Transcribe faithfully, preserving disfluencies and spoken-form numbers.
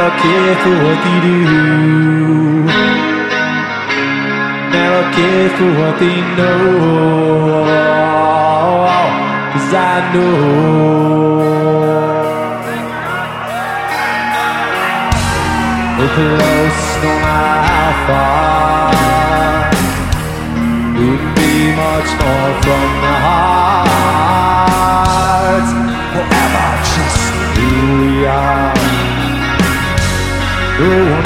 Never care for what they do. Never care for what they know. 'Cause I know we're close no matter how far. Couldn't be much more from the heart. Forever just who we are. Oh,